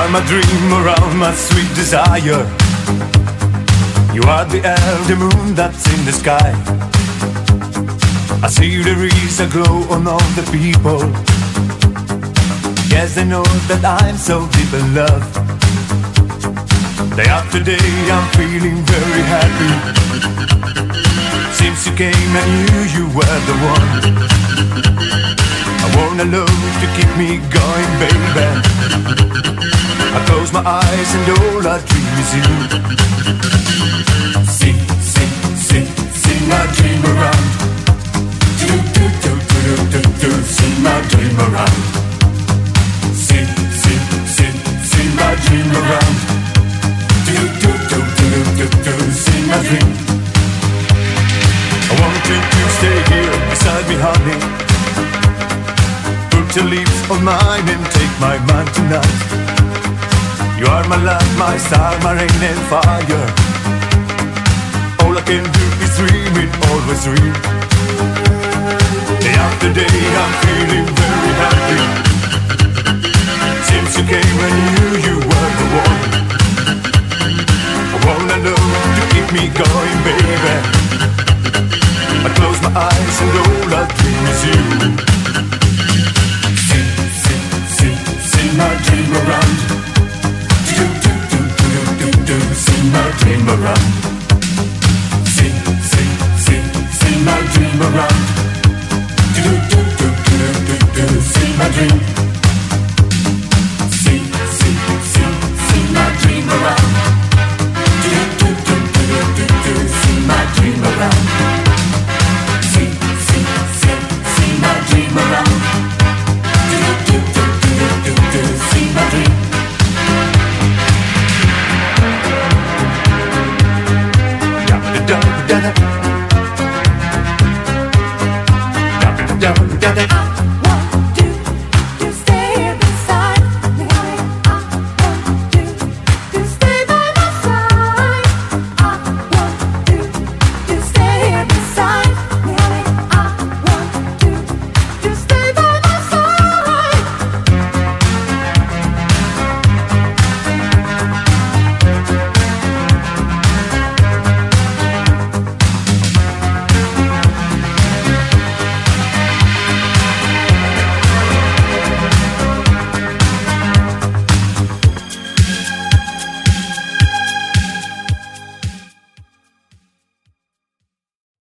my dream around my sweet desire. You are the air, the moon that's in the sky. I see there is a glow on all the people. Yes, they know that I'm so deep in love. Day after day I'm feeling very happy. Since you came I knew you were the one. I want a love to keep me going, baby. I close my eyes and all I dream is you. Sing my dream around. Sing my dream around. Sing my dream around. Sing my dream. I want you to stay here beside me, honey. Put your lips on mine and take my mind tonight. You are my love, my star, my rain and fire. All I can do is dream it, always dream. Day after day I'm feeling very happy. Since you came I knew you were the one. I wanna know to keep me going, baby. I close my eyes and all I dream is you. Sing my dream around. Sing my dream around. Sing my dream around. Sing my dream. Sing my dream around.